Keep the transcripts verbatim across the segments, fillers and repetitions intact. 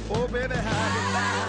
Oh, baby, how you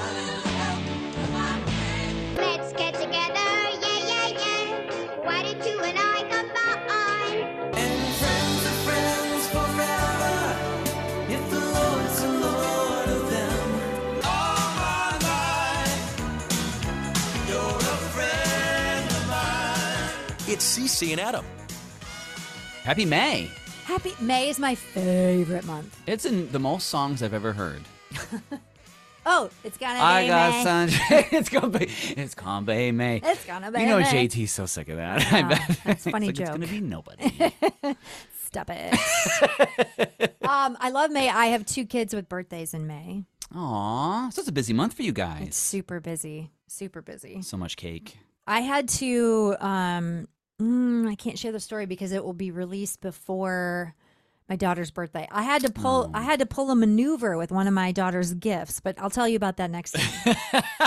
lie. Let's get together, yeah, yeah, yeah. Why don't you and I combine? And friends are friends forever, if the Lord's the Lord of them. All my life, you're a friend of mine. It's Cece and Adam. Happy May. Happy May is my favorite month. It's in the most songs I've ever heard. Oh, it's gonna be I got May. sunshine. It's gonna be. It's gonna be May. It's gonna be You know, May. J T's so sick of that. I I know. bet. That's a It's funny like, joke. It's gonna be nobody. Stop it. um, I love May. I have two kids with birthdays in May. Aw, so it's a busy month for you It's guys. super busy. Super busy. So much cake. I had to um mm, I can't share the story because it will be released before my daughter's birthday. I had to pull Oh. I had to pull a maneuver with one of my daughter's gifts, but I'll tell you about that next time.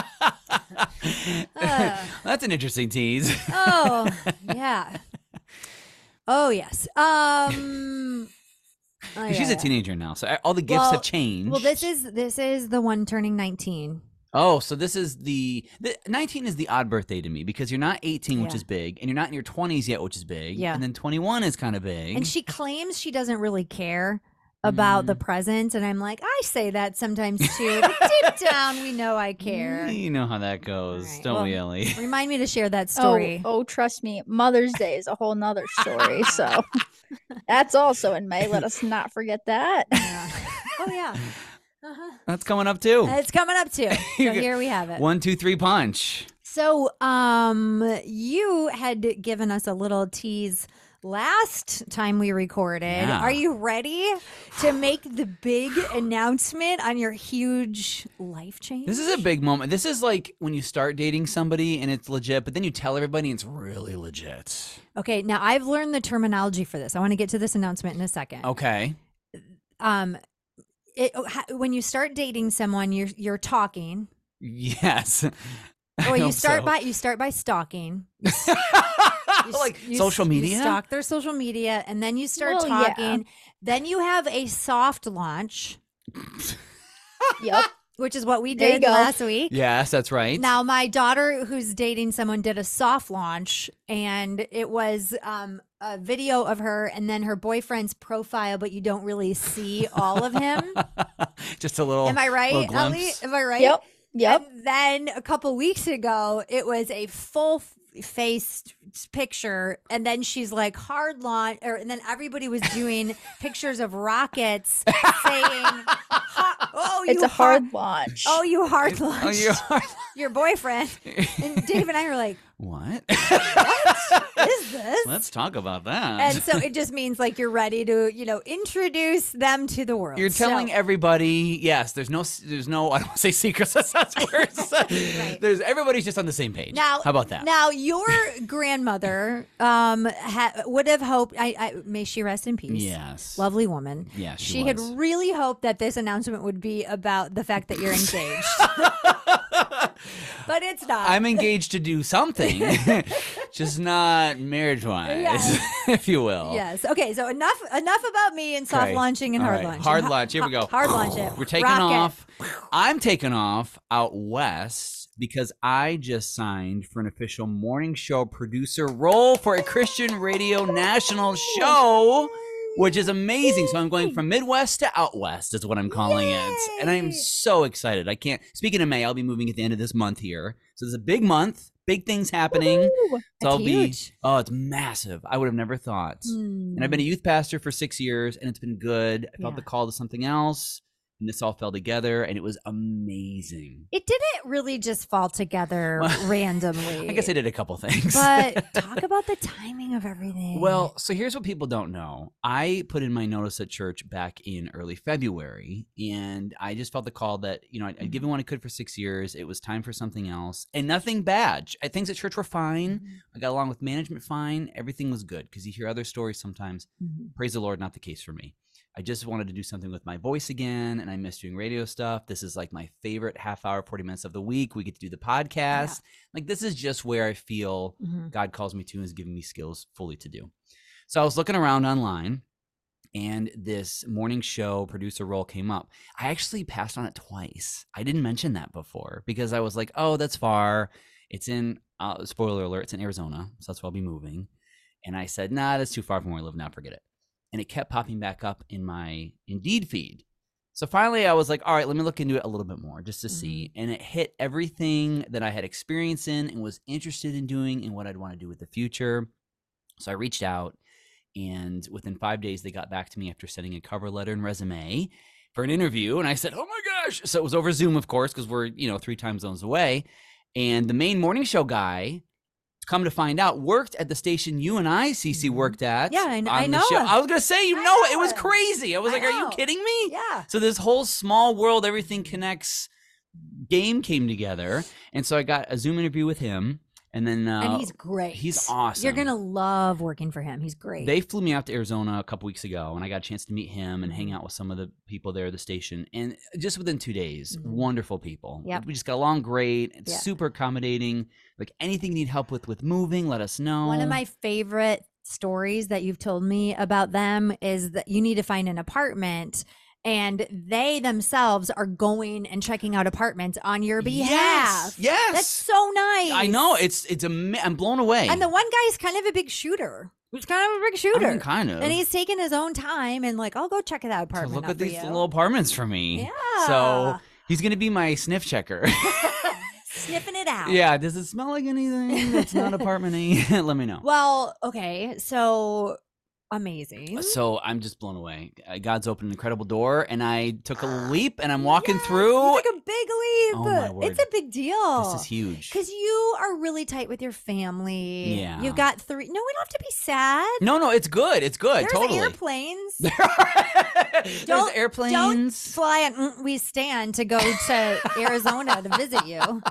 Uh, That's an interesting tease. oh, yeah. Oh, yes. Um oh, She's yeah. a teenager now, so all the gifts Well- have changed. Well, this is this is the one turning nineteen. Oh, so this is the, the nineteen is the odd birthday to me because you're not eighteen, which Yeah. is big, and you're not in your twenties yet, which is big. Yeah. And then twenty-one is kind of big. And she claims she doesn't really care about Mm. the presents, and I'm like, I say that sometimes too. But deep down, we know I care. You know how that goes, All right, don't well, we, Ellie? Remind me to share that story. Oh, oh, trust me, Mother's Day is a whole nother story. So that's also in May. Let us not forget that. Yeah. Oh yeah. Uh-huh. That's coming up too. It's coming up too. So You get- here we have it. One, two, three, punch. So, um, you had given us a little tease last time we recorded. Yeah. Are you ready to make the big announcement on your huge life change? This is a big moment. This is like when you start dating somebody and it's legit, but then you tell everybody and it's really legit. Okay, now I've learned the terminology for this. I want to get to this announcement in a second. Okay. Um, it, ha- when you start dating someone, you're you're talking. Yes. Or I you hope start so. by you start by stalking. You s- like you s- social you media? stalk their social media, and then you start Well, yeah. talking. Then you have a soft launch, Yep. which is what we There you did go. last week. Yes, that's right. Now, my daughter, who's dating someone, did a soft launch, and it was um, a video of her and then her boyfriend's profile, but you don't really see all of him. Just a little. Am I right, little Ellie? glimpse. Am I right? Yep. Yep. And then a couple weeks ago, it was a full faced picture, and then she's like hard launch, or and then everybody was doing pictures of rockets, saying, "Ha- "Oh, you It's a hard, hard launch. oh, you hard launch, Oh, you are. your boyfriend." And Dave and I were like, What? "What is this?" Let's talk about that. And so it just means like you're ready to, you know, introduce them to the world. You're telling So- everybody, yes. There's no, there's no. I don't want to say secrets. That's not words. Right. There's everybody's just on the same page. Now, how about that? Now, your grandmother um, ha- would have hoped. I, I may she rest in peace. Yes. Lovely woman. Yeah, she she had was. really hoped that this announcement would be about the fact that you're engaged, but it's not. I'm engaged to do something, just not marriage-wise, Yes. if you will. Yes. Okay. So enough. Enough about me and soft Okay. launching and All hard right. launch. Hard launch. Here we go. Hard launch it. We're taking Rocket. off. I'm taking off out west because I just signed for an official morning show producer role for a Christian radio national show, which is amazing. So I'm going from Midwest to out west is what I'm calling it. And I'm Yay. so excited. I can't, speaking of May, I'll be moving at the end of this month here. So there's a big month, big things happening. Woo. So That's I'll be, huge. oh, it's massive. I would have never thought. Hmm. And I've been a youth pastor for six years, and it's been good. I felt Yeah. the call to something else, and this all fell together, and it was amazing. It didn't really just fall together randomly. I guess I did a couple things. But talk about the timing of everything. Well, so here's what people don't know. I put in my notice at church back in early February, and I just felt the call that, you know, I'd, I'd given what I could for six years. It was time for something else, and nothing bad. I, things at church were fine. I got along with management fine. Everything was good because you hear other stories sometimes. Mhm. Praise the Lord, not the case for me. I just wanted to do something with my voice again, and I miss doing radio stuff. This is like my favorite half hour, forty minutes of the week. We get to do the podcast. Like, this is just where I feel Mhm. God calls me to and is giving me skills fully to do. So I was looking around online, and this morning show producer role came up. I actually passed on it twice. I didn't mention that before because I was like, oh, that's far. It's in, uh, spoiler alert, it's in Arizona. So that's where I'll be moving. And I said, nah, that's too far from where I live now. Forget it. And it kept popping back up in my Indeed feed. So finally I was like, all right, let me look into it a little bit more just to mm-hmm. see. And it hit everything that I had experience in and was interested in doing and what I'd want to do with the future. So I reached out, and within five days, they got back to me after sending a cover letter and resume for an interview. And I said, oh my gosh. So it was over Zoom, of course, because we're, you know, three time zones away. And the main morning show guy, come to find out, worked at the station you and I, Cece, worked at. Yeah, I, I know. Show. I was going to say, you I know, know it was it. crazy. I was I like, are know. you kidding me? Yeah. So this whole small world, everything connects game came together. And so I got a Zoom interview with him. And then uh, and he's great. He's awesome. You're gonna love working for him. He's great. They flew me out to Arizona a couple weeks ago, and I got a chance to meet him and hang out with some of the people there at the station. And just within two days, mm-hmm. wonderful people. Yep. We just got along great. It's yeah. super accommodating. Like anything you need help with with moving, let us know. One of my favorite stories that you've told me about them is that you need to find an apartment. And they themselves are going and checking out apartments on your behalf. Yes, yes. That's so nice. I know. It's it's a. I'm blown away. And the one guy's kind of a big shooter. He's kind of a big shooter. I mean, kind of. And he's taking his own time and like, I'll go check that apartment. So look out at for these you. little apartments for me. Yeah. So he's gonna be my sniff checker. Sniffing it out. Yeah. Does it smell like anything that's not apartment-y? Let me know. Well, okay. So amazing. So I'm just blown away. Uh, God's opened an incredible door, and I took a leap, and I'm walking Yes, through. You took a big leap. Oh, my word. It's a big deal. This is huge. Because you are really tight with your family. Yeah. You've got three. No, we don't have to be sad. No, no, it's good. It's good. There's totally. airplanes. There's Don't- airplanes. Don't fly on mm, we stand to go to Arizona to visit you.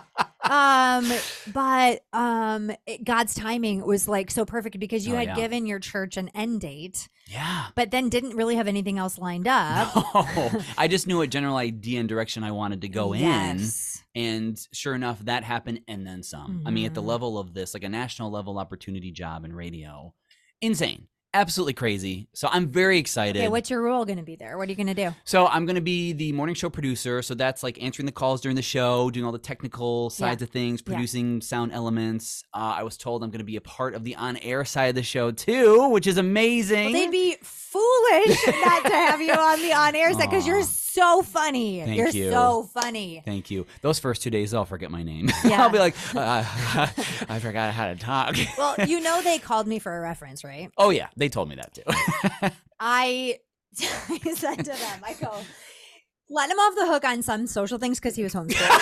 Um, but um, it- God's timing was like so perfect because you Oh, had yeah. given your church an end date, Yeah. but then didn't really have anything else lined up. No, I just knew a general idea and direction I wanted to go Yes. in. And sure enough, that happened and then some. I mean, at the Mhm. level of this, like a national level opportunity job in radio, insane. Absolutely crazy. So I'm very excited. Okay, what's your role going to be there? What are you going to do? So I'm going to be the morning show producer. So that's like answering the calls during the show, doing all the technical sides of things, Yeah. producing sound elements. Uh, I was told I'm going to be a part of the on-air side of the show too, which is amazing. Well, they'd be foolish not to have you on the on-air side because you're Aw. so funny. Thank you're you. so funny. Thank you. Those first two days, I'll forget my name. Yeah. I'll be like, uh, I forgot how to talk. Well, you know they called me for a reference, right? Oh, yeah. They told me that too. I, I said to them, I go, let him off the hook on some social things because he was homeschooled.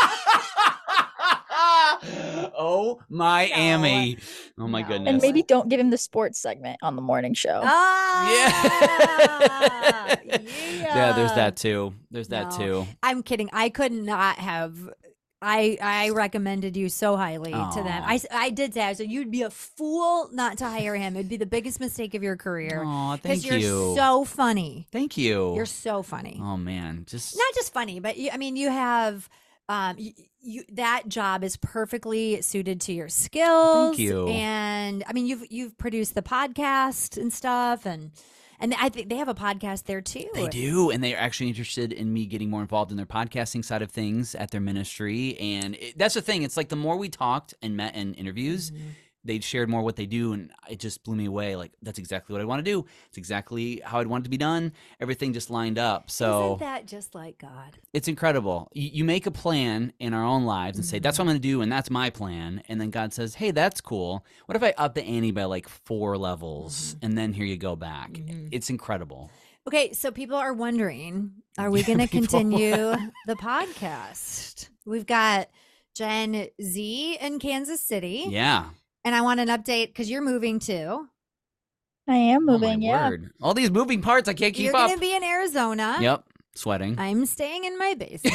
Oh, my No. Amy. Oh, my No. goodness. And maybe don't give him the sports segment on the morning show. Ah, Yeah. yeah. Yeah, there's that too. There's that No. too. I'm kidding. I could not have. I I recommended you so highly to them. Aw. I, s- I did say, I said, you'd be a fool not to hire him. It'd be the biggest mistake of your career. Oh, thank you're you. so funny. Thank you. You're so funny. Oh man, just Not just funny, but you, I mean, you have um you, you that job is perfectly suited to your skills. you. And I mean, you've you've produced the podcast and stuff, and and I think they have a podcast there too. they do, and they are actually interested in me getting more involved in their podcasting side of things at their ministry. And it, that's the thing. It's like the more we talked and met in interviews, Mhm. they shared more what they do, and it just blew me away. Like that's exactly what I want to do. It's exactly how I'd want it to be done. Everything just lined up. So Isn't that just like God? it's incredible. You, you make a plan in our own lives and say, that's what I'm going to do, and that's my plan. And then God says, hey, that's cool. What if I up the ante by like four levels, and then here you go back? Mhm. It's incredible. Okay, so people are wondering, are we going to people- continue the podcast? We've got Gen Z in Kansas City, Yeah. and I want an update because you're moving too. I am Oh, moving, my yeah. word. All these moving parts, I can't keep You're up. going to be in Arizona. Yep. Sweating. I'm staying in my basement.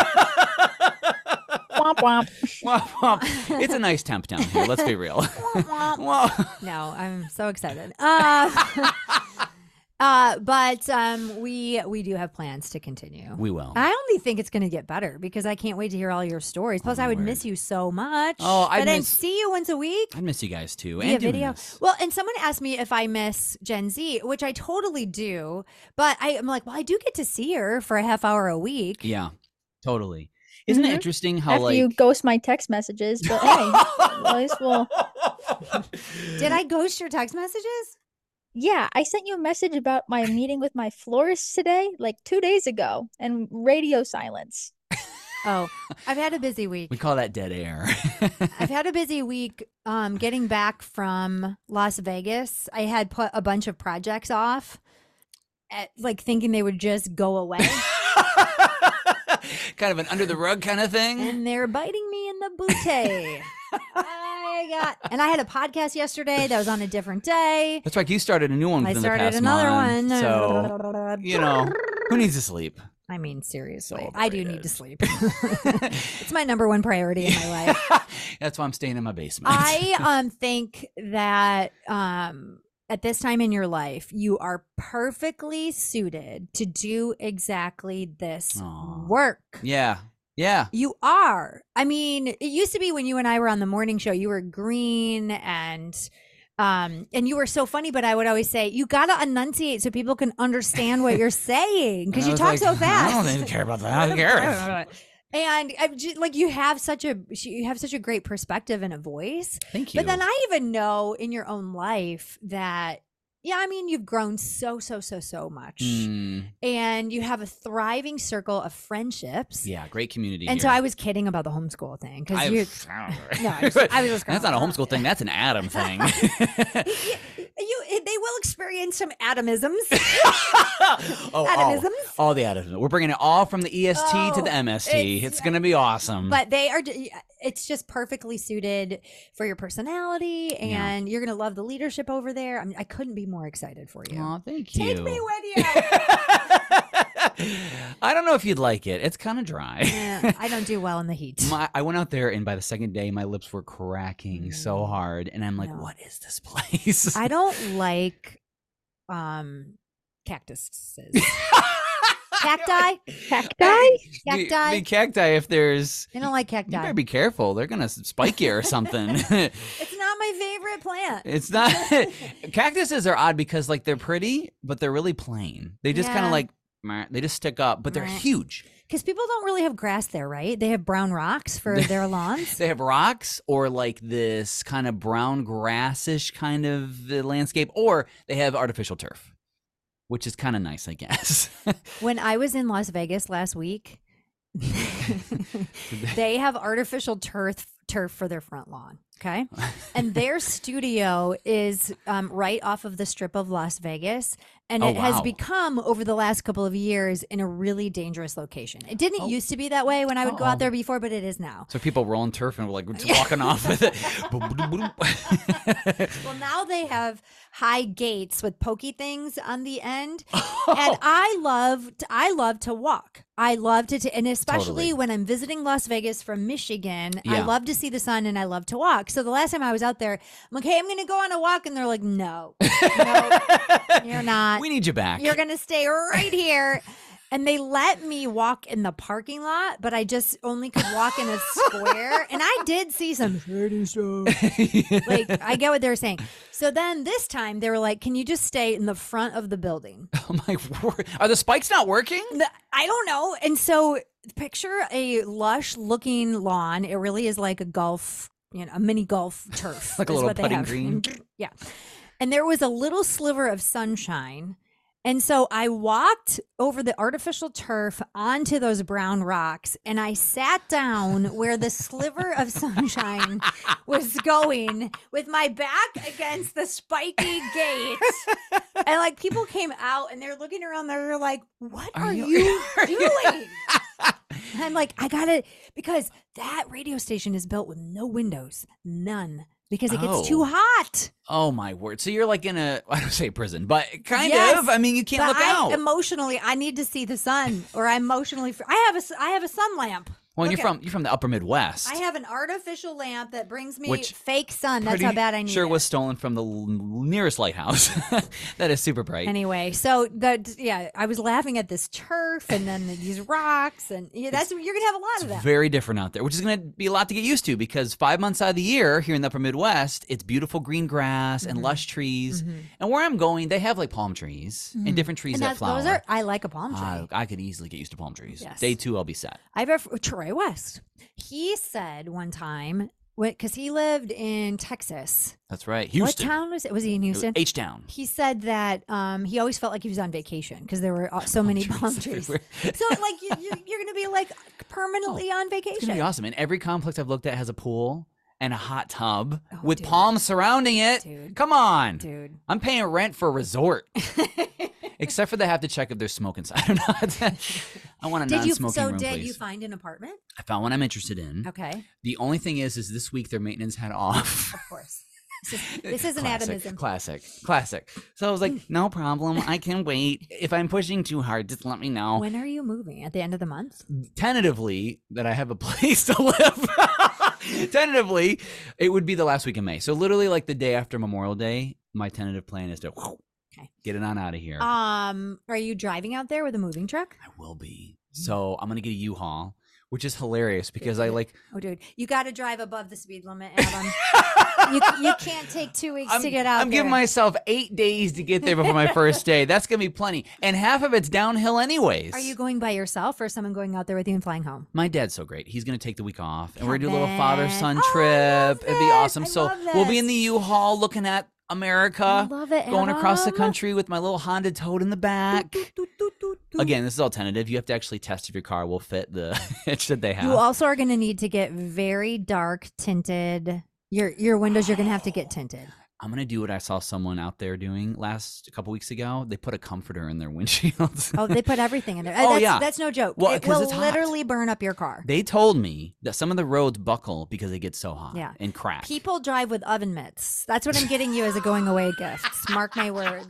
Womp womp. Womp, womp. It's a nice temp down here. Let's be real. Whoa. No, I'm so excited. Uh, Uh, but um, we we do have plans to continue. We will. I only think it's going to get better because I can't wait to hear all your stories. Plus, Oh, I would word. miss you so much. Oh, I'd but then miss- see you once a week. I miss you guys too. Via And doing video. this. Well, and someone asked me if I miss Gen Z, which I totally do. But I, I'm like, well, I do get to see her for a half hour a week. Yeah, totally. Isn't it Mhm. interesting how After like you ghost my text messages, but hey, at least we'll. Did I ghost your text messages? Yeah, I sent you a message about my meeting with my florist today, like two days ago, and radio silence. Oh, I've had a busy week. we call that dead air? I've had a busy week um, getting back from Las Vegas. I had put a bunch of projects off, at, like thinking they would just go away. kind of an under the rug kind of thing. And they're biting me in the booty. I got, and I had a podcast yesterday that was on a different day. That's right. You started a new one I within the started past another month, one. So you know, who needs to sleep? I mean, seriously, So I do need to overrated. sleep. It's my number one priority in my life. That's why I'm staying in my basement. I um think that um at this time in your life, you are perfectly suited to do exactly this Aw. work. yeah, yeah. You are. I mean, it used to be when you and I were on the morning show, you were green and um and you were so funny, but I would always say, you gotta enunciate so people can understand what you're saying because And I you was talk like, so fast. I don't even care about that. I don't care. And I'm ju- like you have such a you have such a great perspective and a voice. Thank you. But then I even know in your own life that yeah, I mean you've grown so so so so much, Mm, and you have a thriving circle of friendships. yeah, great community. And here. so I was kidding about the homeschool thing because I- you. No, I was- I was just That's not a going, homeschool thing. That's an Adam thing. You, they will experience some atomisms. oh, all, Atomisms. all the atoms. We're bringing it all from the E S T to Oh, the M S T. it's- It's, gonna be awesome. But they are, it's just perfectly suited for your personality, Yeah. and you're going to love the leadership over there. I mean, I couldn't be more excited for you. Aw, thank you. Take me with you. I don't know if you'd like it. It's kind of dry. Yeah, I don't do well in the heat. My, I went out there, and by the second day, my lips were cracking so Mm. hard, and I'm like, No. "What is this place?" I don't like um cactuses. Cacti? Cacti? Be- Cacti? Be cacti if there's. I don't like You cacti. better be careful. They're gonna spike you or something. It's not my favorite plant. It's not. Cactuses are odd because like they're pretty, but they're really plain. They just kind Yeah. of like meh, they just stick up, but they're Meh. huge. Because people don't really have grass there, right? They have brown rocks for their lawns. They have rocks or like this kind of brown grassish kind of uh, landscape, or they have artificial turf, which is kind of nice, I guess. When I was in Las Vegas last week, they have artificial turf turf for their front lawn. Okay. And their studio is um, right off of the strip of Las Vegas. And Oh, it has wow. become, over the last couple of years, in a really dangerous location. It didn't Oh. used to be that way when I would go Uh-oh. out there before, but it is now. So people rolling turf and we're like just walking off with it. Boom, boom, boom, boom. Well, now they have high gates with pokey things on the end. Oh. And I love to, I love to walk. I love to, t- and especially Totally. when I'm visiting Las Vegas from Michigan, I Yeah. love to see the sun and I love to walk. So the last time I was out there, I'm like, hey, I'm going to go on a walk. And they're like, no, no, you're not. We need you back. You're going to stay right here. And they let me walk in the parking lot, but I just only could walk in a square. And I did see some shady stuff. Like, I get what they were saying. So then this time they were like, can you just stay in the front of the building? Oh my word. Are the spikes not working? The- I don't know. And so picture a lush looking lawn. It really is like a golf, you know, a mini golf turf. Like a is little what they putting have. green? Yeah. And there was a little sliver of sunshine. And so I walked over the artificial turf onto those brown rocks, and I sat down where the sliver of sunshine was going with my back against the spiky gate. And like people came out and they're looking around, they're like, what are, Are you, you- are you- doing? And I'm like, I gotta, because that radio station is built with no windows, none, because it gets Oh. too hot. Oh my word. So you're like in a, I don't say prison, but kind Yes, of. I mean, you can't But look I, out. emotionally, I need to see the sun, or I emotionally, fr- I have a, s- I have a sun lamp. Well, and Look you're at- from you're from the upper Midwest. I have an artificial lamp that brings me Which fake sun. That's Pretty how bad I need sure it. was stolen from the l- nearest lighthouse. That is super bright. Anyway, so the yeah, I was laughing at this turf and then these rocks, and yeah, that's you're gonna have a lot It's of that. very different out there, which is going to be a lot to get used to because five months out of the year here in the upper Midwest, it's beautiful green grass Mm-hmm. and lush trees. And where I'm going, they have like palm trees and different trees Mm-hmm. and that that's, flower. those are I like a palm tree. Ah, I could easily get used to palm trees. Yes. Day two, I'll be set. I have a fr- Troy West. He said one time because he lived in Texas. That's right. Houston. What town was it? Was he in Houston? H Town. He said that um, he always felt like he was on vacation because there were uh, so many palm trees. everywhere. So like you, you, you're going to be like permanently on It's gonna vacation. be awesome. And every complex I've looked at has a pool and a hot tub Oh, with dude. palms surrounding it. Dude. Come on. Dude. I'm paying rent for a resort. Except for they have to check if there's smoke inside or not. I want a Did you? non-smoking So room, did please. you find an apartment? I found one I'm interested in. Okay, The only thing is, is this week their maintenance had off. of course. This is, this is an Classic, atomism. Classic, classic. So I was like, no problem. I can wait. If I'm pushing too hard, just let me know. When are you moving? At the end of the month? Tentatively, that I have a place to live. Tentatively, it would be the last week in May. So literally, like the day after Memorial Day, my tentative plan is to whew, Okay. get it on out of here. Um, are you driving out there with a moving truck? I will be. So I'm gonna get a U-Haul, which is hilarious because I like. Oh, dude, you got to drive above the speed limit, Adam. you, you can't take two weeks I'm, to get out I'm there. giving myself eight days to get there before my first day. That's gonna be plenty, and half of it's downhill anyways. Are you going by yourself or someone going out there with you and flying home? My dad's so great. He's gonna take the week off, and we're gonna do a little father-son Kevin. Oh, I love trip. It'd be this. awesome. I so love we'll be in this. the U-Haul looking at America, I love it, going across the Adam. country with my little Honda Toad in the back. Doot, doot, doot, doot, doot. Again, this is all tentative. You have to actually test if your car will fit the hitch that they have. You also are going to need to get very dark tinted. Your your windows, you're going to have to get tinted. I'm gonna do what I saw someone out there doing last a couple weeks ago. They put a comforter in their windshields. Oh, they put everything in there. Oh, that's, yeah. That's no joke. Well, it 'cause will it's hot. literally burn up your car. They told me that some of the roads buckle because it gets so hot Yeah. and crack. People drive with oven mitts. That's what I'm getting you as a going away gift. Mark my words.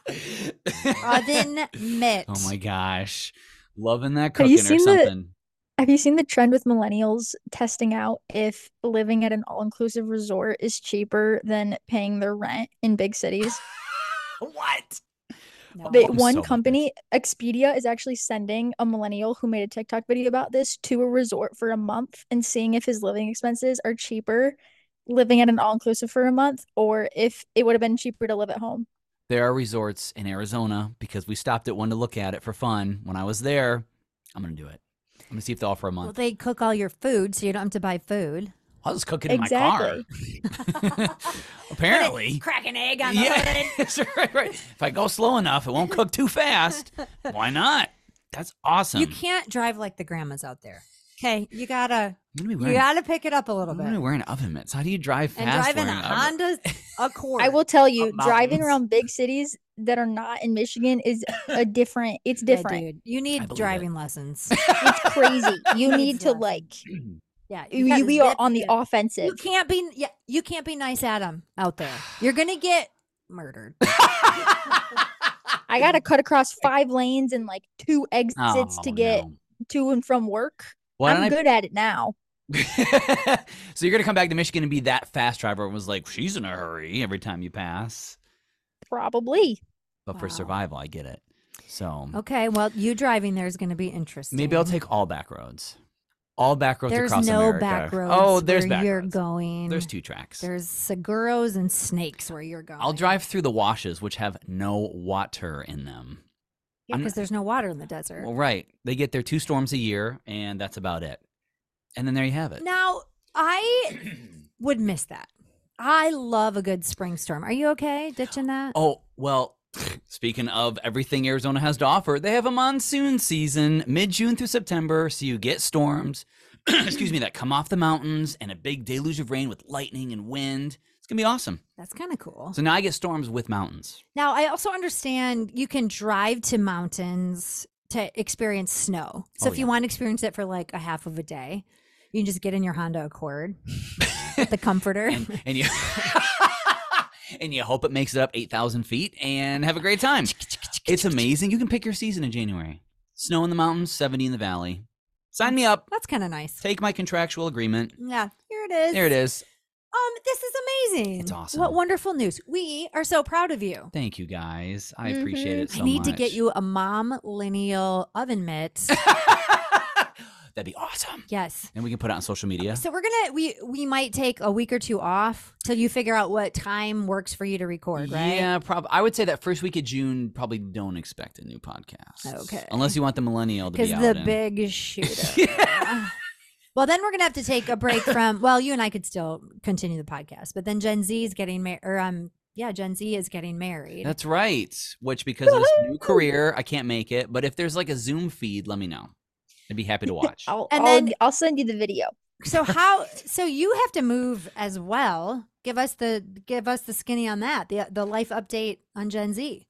Oven mitt. Oh my gosh. Loving that Have cooking you or seen the- something. Have you seen the trend with millennials testing out if living at an all-inclusive resort is cheaper than paying their rent in big cities? What? No. They, I'm one so company, Expedia, is actually sending a millennial who made a TikTok video about this to a resort for a month and seeing if his living expenses are cheaper living at an all-inclusive for a month or if it would have been cheaper to live at home. There are resorts in Arizona because we stopped at one to look at it for fun. When I was there, I'm gonna do it. I'm gonna see if they offer a Well, month. they cook all your food, so you don't have to buy food. I'll just cook it Exactly. in my car. Apparently. Crack an egg on the hood. Yeah, that's right, right. If I go slow enough, it won't cook too fast. Why not? That's awesome. You can't drive like the grandmas out there. Okay, you gotta I'm gonna be you wearing, gotta pick it up a little I'm bit. gonna be wearing oven mitts. How do you drive And fast? driving a wearing oven- Honda Accord. I will tell you, Up driving mountains. around big cities that are not in Michigan is a different, it's Yeah, different. dude. You I need believe driving lessons. It's crazy. You need to Lessons. like, Yeah, you, gotta we are zip on the it. offensive. You can't be yeah, you can't be nice Adam out there. You're gonna get murdered. I got to cut across five lanes and like two exits Oh, to get no. to and from work. Why I'm don't good at it now. I... So you're gonna come back to Michigan and be that fast driver and was like, she's in a hurry every time you pass. Probably. But for Wow. survival, I get it. So Okay, well, you driving there is gonna be interesting. maybe I'll take all back roads. All back roads There's across no America. back roads. Oh, there's where back you're roads. going. There's two tracks. There's seguros and snakes where you're going. I'll drive through the washes, which have no water in them. Yeah, I'm because not- there's no water in the desert. Well, right. They get their two storms a year, and that's about it. And then there you have it. Now, I would miss that. I love a good spring storm. Are you okay ditching that? Oh, well, speaking of everything Arizona has to offer, they have a monsoon season mid-June through September, so you get storms, excuse me, that come off the mountains and a big deluge of rain with lightning and wind. It's going to be awesome. That's kind of cool. So now I get storms with mountains. Now, I also understand you can drive to mountains to experience snow. So Oh, if you yeah. want to experience it for like a half of a day, you can just get in your Honda Accord, the comforter. And, and you and you hope it makes it up eight thousand feet and have a great time. It's amazing. You can pick your season in January. Snow in the mountains, seventy in the valley. Sign me up. That's kind of nice. Take my contractual agreement. Yeah, here it is. There it is. Um, this is amazing. It's awesome. What wonderful news. We are so proud of you. Thank you, guys. I Mhm. appreciate it so Mm-hmm. I need to much. get you a mom lineal oven mitt. That'd be awesome. Yes. And we can put it on social media. So we're gonna we we might take a week or two off till you figure out what time works for you to record, right? Yeah, probably. I would say that first week of June, probably don't expect a new podcast. Okay. Unless you want the millennial to be Because out. the in. big shooter. Well, then we're gonna have to take a break from. Well, you and I could still continue the podcast, but then Gen Z is getting married, or um, yeah, Gen Z is getting married. That's right. Which, because of this new career, I can't make it. But if there's like a Zoom feed, let me know. I'd be happy to watch. I'll, And I'll, then- I'll send you the video. So how? So you have to move as well. Give us the give us the skinny on that. The the life update on Gen Z.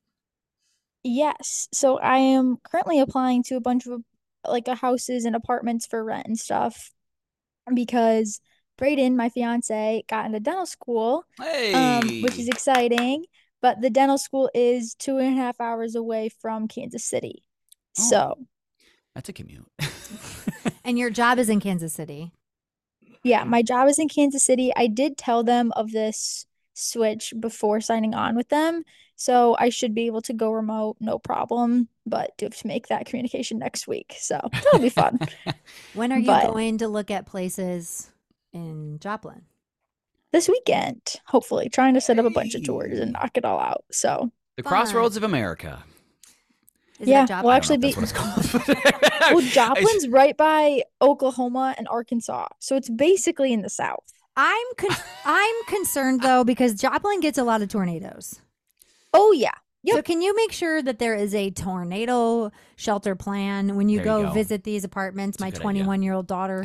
Yes. So I am currently applying to a bunch of like uh, houses and apartments for rent and stuff because Brayden, my fiance, got into dental school, Hey, um, which is exciting. But the dental school is two and a half hours away from Kansas City. Oh. So that's a commute. And your job is in Kansas City. yeah, my job is in Kansas City. I did tell them of this switch before signing on with them. So I should be able to go remote, no problem. But do have to make that communication next week. So that'll be fun. When are you But- going to look at places in Joplin? This weekend, hopefully, trying to set up a bunch of tours Hey. and knock it all out. So The Fun. Crossroads of America. Is Yeah, that Joplin? well, I don't know actually if that's be- what it's called. well, Joplin's right by Oklahoma and Arkansas. So it's basically in the South. I'm con- I'm concerned though because Joplin gets a lot of tornadoes. Oh yeah. So Yep. can you make sure that there is a tornado shelter plan when you There you go, go. visit these apartments? That's a My good idea. twenty-one year old daughter.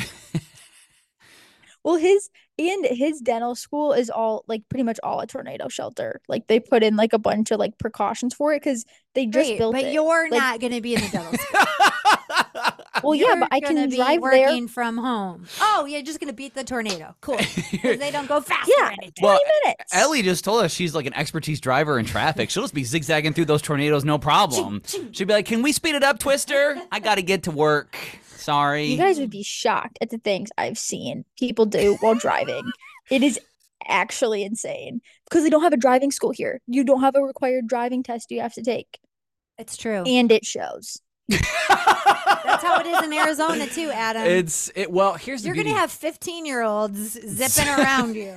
Well, his and his dental school is all like pretty much all a tornado shelter. Like they put in like a bunch of like precautions for it because they just Great, built but it. you're Like- not going to be in the dental school. Well, yeah, You're but I gonna can be drive there. working from home. Oh, you're just going to beat the tornado. Cool. 'Cause they don't go fast Yeah. or anything. Well, twenty minutes. Ellie just told us she's like an expertise driver in traffic. She'll just be zigzagging through those tornadoes, no problem. She'd be like, "Can we speed it up, Twister? I got to get to work. Sorry." You guys would be shocked at the things I've seen people do while driving. It is actually insane because they don't have a driving school here. You don't have a required driving test you have to take, It's true. and it shows. That's how it is in Arizona too, Adam. It's it. Well, here's the You're going to beauty. have fifteen year olds zipping around you.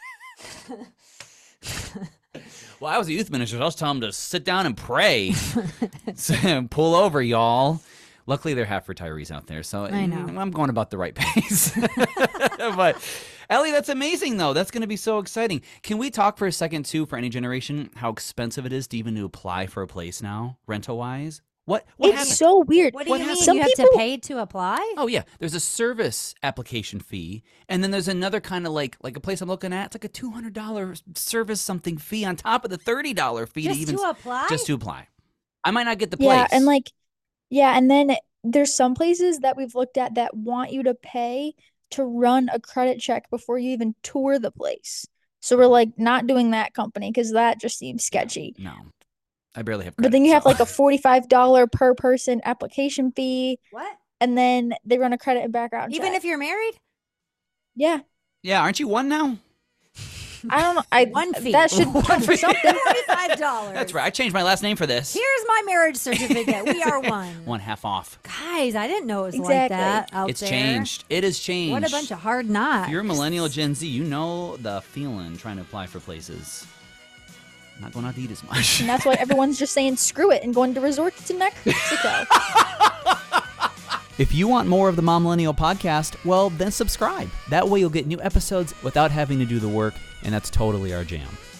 Well, I was a youth minister. So I was telling them to sit down and pray. So, pull over, y'all. Luckily, they're half retirees out there, so I know. mm, I'm going about the right pace. But Ellie, that's amazing, though. That's going to be so exciting. Can we talk for a second, too, for any generation, how expensive it is to even to apply for a place now, rental-wise? What what It's happened? so weird. What do What you mean? happened? Some You have to people- pay to apply? Oh yeah, there's a service application fee, and then there's another kind of like like a place I'm looking at. It's like a two hundred dollar service something fee on top of the thirty dollar fee Just to even to apply? just to apply. I might not get the place. Yeah, and like, yeah, and then there's some places that we've looked at that want you to pay to run a credit check before you even tour the place. So we're like not doing that company because that just seems sketchy. no, I barely have. But then credit, you have so- like a forty-five dollars per person application fee, What? and then they run a credit and background Even check. if you're married? Yeah, yeah, aren't you one now? I don't know. I One fee. that should One count for fee. something. forty-five dollars. That's right. I changed my last name for this. Here's my marriage certificate. We are one. One half off. Guys, I didn't know it was like Exactly. that out It's there. changed. It has changed. What a bunch of hard knocks. If you're a millennial Gen Z, you know the feeling trying to apply for places. Not going out to eat as much. And that's why everyone's just saying screw it and going to resorts to Mexico. If you want more of the Mom Millennial podcast, well, then subscribe. That way you'll get new episodes without having to do the work, and that's totally our jam.